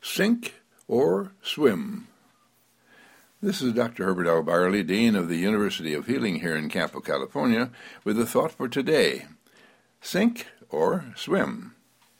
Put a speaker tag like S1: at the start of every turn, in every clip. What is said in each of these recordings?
S1: Sink or swim? This is Dr. Herbert L. Byerly, Dean of the University of Healing here in Campo, California, with a thought for today. Sink or swim?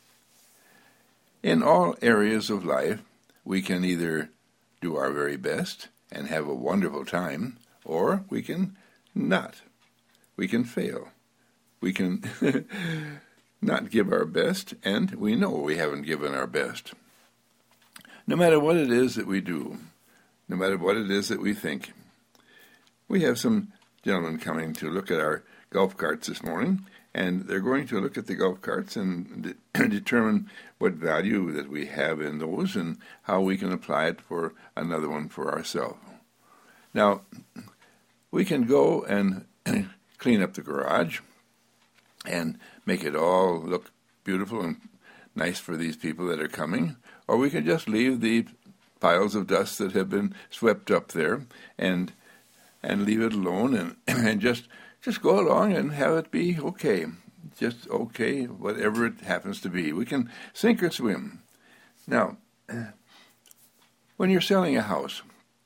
S1: In all areas of life, we can either do our very best and have a wonderful time, or we can not. We can fail. We can not give our best, and we know we haven't given our best. No matter what it is that we do, no matter what it is that we think. We have some gentlemen coming to look at our golf carts this morning, and they're going to look at the golf carts and determine what value that we have in those and how we can apply it for another one for ourselves. Now, we can go and clean up the garage and make it all look beautiful and nice for these people that are coming, or we can just leave the piles of dust that have been swept up there and leave it alone and just go along and have it be okay. Just okay, whatever it happens to be. We can sink or swim. Now, when you're selling a house,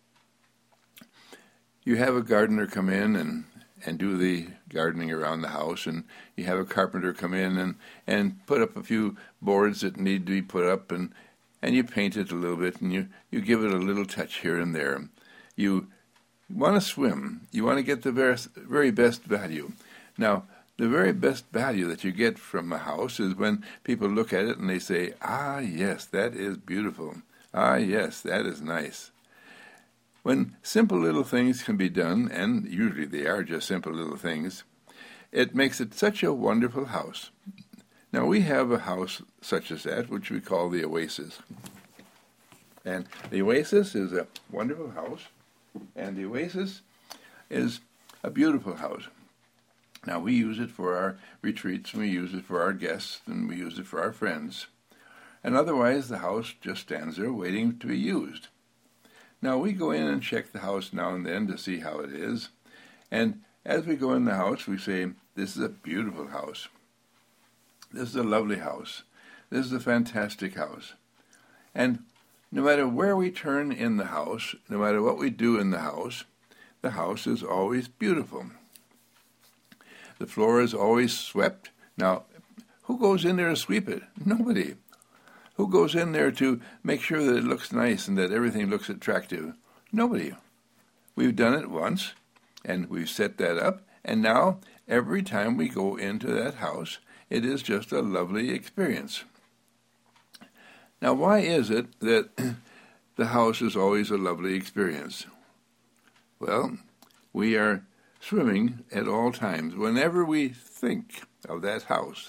S1: you have a gardener come in and do the gardening around the house, and you have a carpenter come in and put up a few boards that need to be put up, and you paint it a little bit, and you give it a little touch here and there. You want to swim. You want to get the very best value. Now, the very best value that you get from a house is when people look at it and they say, "Ah, yes, that is beautiful. Ah, yes, that is nice." When simple little things can be done, and usually they are just simple little things, it makes it such a wonderful house. Now, we have a house such as that, which we call the Oasis. And the Oasis is a wonderful house, and the Oasis is a beautiful house. Now, we use it for our retreats, and we use it for our guests, and we use it for our friends. And otherwise, the house just stands there waiting to be used. Now, we go in and check the house now and then to see how it is. And as we go in the house, we say, "This is a beautiful house. This is a lovely house. This is a fantastic house." And no matter where we turn in the house, no matter what we do in the house is always beautiful. The floor is always swept. Now, who goes in there to sweep it? Nobody. Who goes in there to make sure that it looks nice and that everything looks attractive? Nobody. We've done it once, and we've set that up, and now every time we go into that house, it is just a lovely experience. Now, why is it that the house is always a lovely experience? Well, we are swimming at all times. Whenever we think of that house,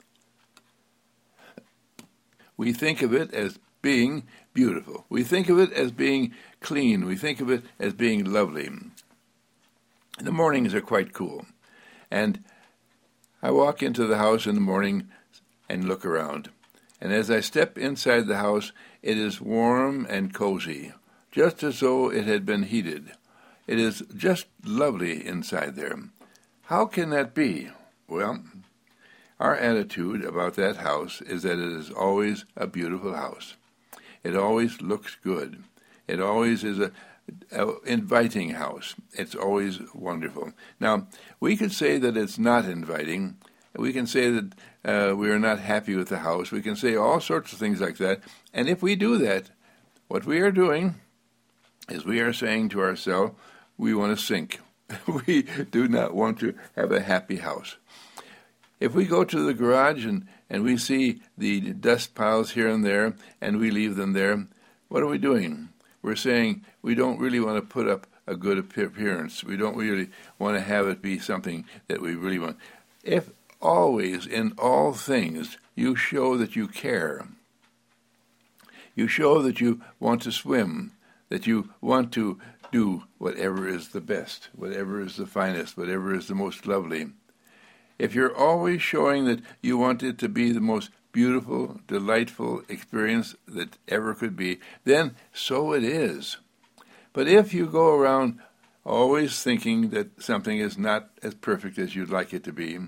S1: we think of it as being beautiful. We think of it as being clean. We think of it as being lovely. The mornings are quite cool. And I walk into the house in the morning and look around. And as I step inside the house, it is warm and cozy, just as though it had been heated. It is just lovely inside there. How can that be? Well, our attitude about that house is that it is always a beautiful house. It always looks good. It always is a inviting house. It's always wonderful. Now, we could say that it's not inviting. We can say that we are not happy with the house. We can say all sorts of things like that. And if we do that, what we are doing is we are saying to ourselves, we want to sink. We do not want to have a happy house. If we go to the garage and we see the dust piles here and there, and we leave them there, what are we doing? We're saying we don't really want to put up a good appearance. We don't really want to have it be something that we really want. If always, in all things, you show that you care, you show that you want to swim, that you want to do whatever is the best, whatever is the finest, whatever is the most lovely. If you're always showing that you want it to be the most beautiful, delightful experience that ever could be, then so it is. But if you go around always thinking that something is not as perfect as you'd like it to be,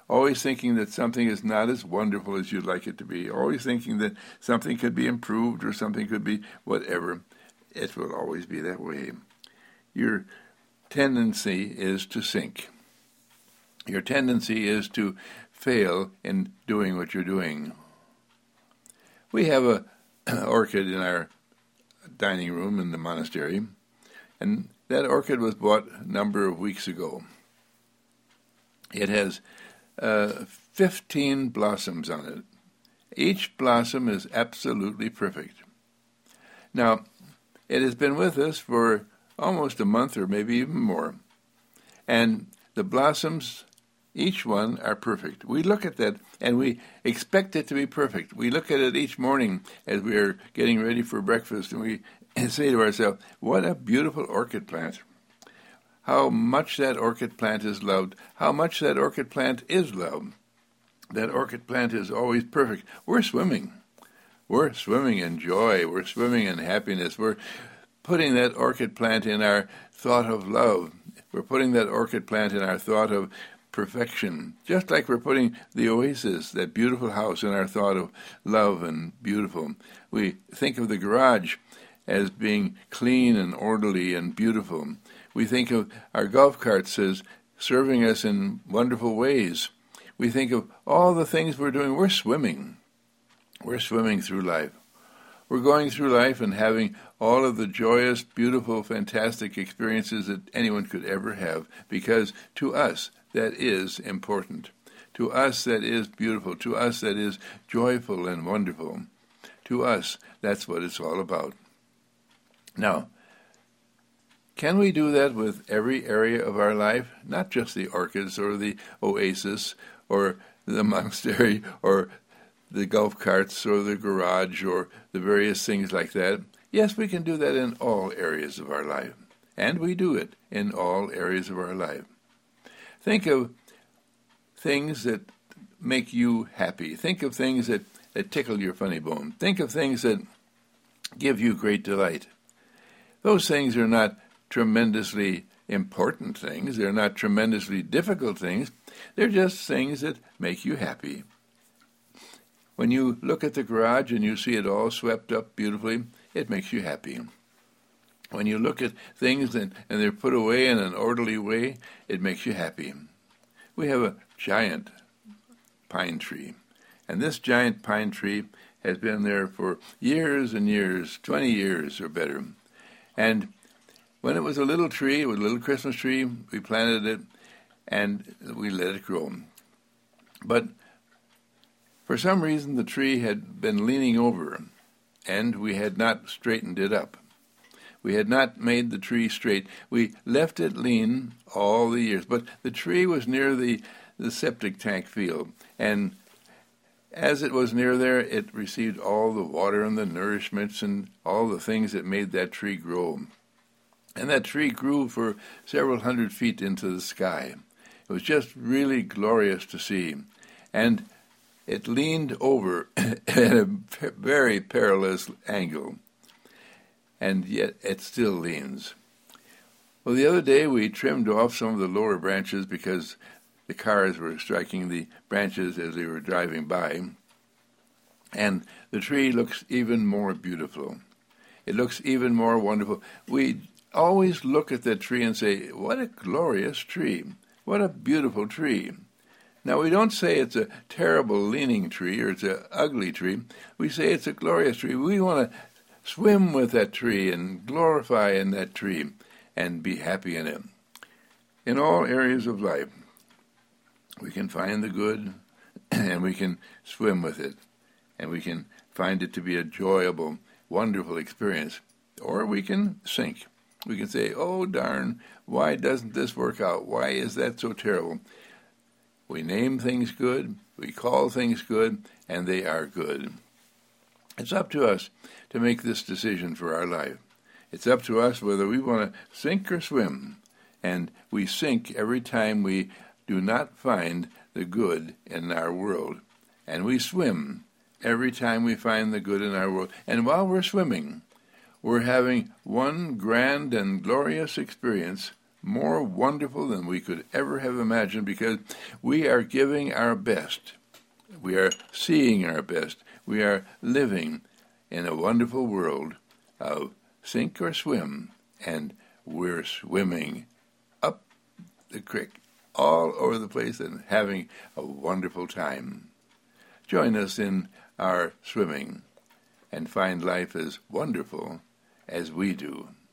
S1: always thinking that something is not as wonderful as you'd like it to be, always thinking that something could be improved or something could be whatever. It will always be that way. Your tendency is to sink. Your tendency is to fail in doing what you're doing. We have an orchid in our dining room in the monastery, and that orchid was bought a number of weeks ago. It has 15 blossoms on it. Each blossom is absolutely perfect. Now, it has been with us for almost a month or maybe even more, and the blossoms, each one, are perfect. We look at that and we expect it to be perfect. We look at it each morning as we are getting ready for breakfast, and we say to ourselves, what a beautiful orchid plant. How much that orchid plant is loved. How much that orchid plant is loved. That orchid plant is always perfect. We're swimming. We're swimming in joy. We're swimming in happiness. We're putting that orchid plant in our thought of love. We're putting that orchid plant in our thought of perfection, just like we're putting the oasis, that beautiful house, in our thought of love and beautiful. We think of the garage as being clean and orderly and beautiful. We think of our golf carts as serving us in wonderful ways. We think of all the things we're doing. We're swimming. We're swimming through life. We're going through life and having all of the joyous, beautiful, fantastic experiences that anyone could ever have, because to us, that is important. To us, that is beautiful. To us, that is joyful and wonderful. To us, that's what it's all about. Now, can we do that with every area of our life? Not just the orchids or the oasis or the monastery or the golf carts or the garage or the various things like that. Yes, we can do that in all areas of our life. And we do it in all areas of our life. Think of things that make you happy. Think of things that tickle your funny bone. Think of things that give you great delight. Those things are not tremendously important things. They're not tremendously difficult things. They're just things that make you happy. When you look at the garage and you see it all swept up beautifully, it makes you happy. When you look at things and they're put away in an orderly way, it makes you happy. We have a giant pine tree, and this giant pine tree has been there for years and years, 20 years or better. And when it was a little tree, it was a little Christmas tree, we planted it and we let it grow. But for some reason the tree had been leaning over and we had not straightened it up. We had not made the tree straight. We left it lean all the years, but the tree was near the septic tank field, and as it was near there, it received all the water and the nourishments and all the things that made that tree grow. And that tree grew for several hundred feet into the sky. It was just really glorious to see. And it leaned over at a very perilous angle. And yet it still leans. Well, the other day we trimmed off some of the lower branches because the cars were striking the branches as they were driving by. And the tree looks even more beautiful. It looks even more wonderful. We always look at that tree and say, what a glorious tree. What a beautiful tree. Now, we don't say it's a terrible leaning tree or it's an ugly tree. We say it's a glorious tree. We want to swim with that tree and glorify in that tree and be happy in it. In all areas of life, we can find the good and we can swim with it. And we can find it to be a enjoyable, wonderful experience. Or we can sink. We can say, oh darn, why doesn't this work out? Why is that so terrible? We name things good, we call things good, and they are good. It's up to us to make this decision for our life. It's up to us whether we want to sink or swim. And we sink every time we do not find the good in our world. And we swim every time we find the good in our world. And while we're swimming, we're having one grand and glorious experience more wonderful than we could ever have imagined, because we are giving our best. We are seeing our best. We are living in a wonderful world of sink or swim, and we're swimming up the creek all over the place and having a wonderful time. Join us in our swimming and find life as wonderful as we do.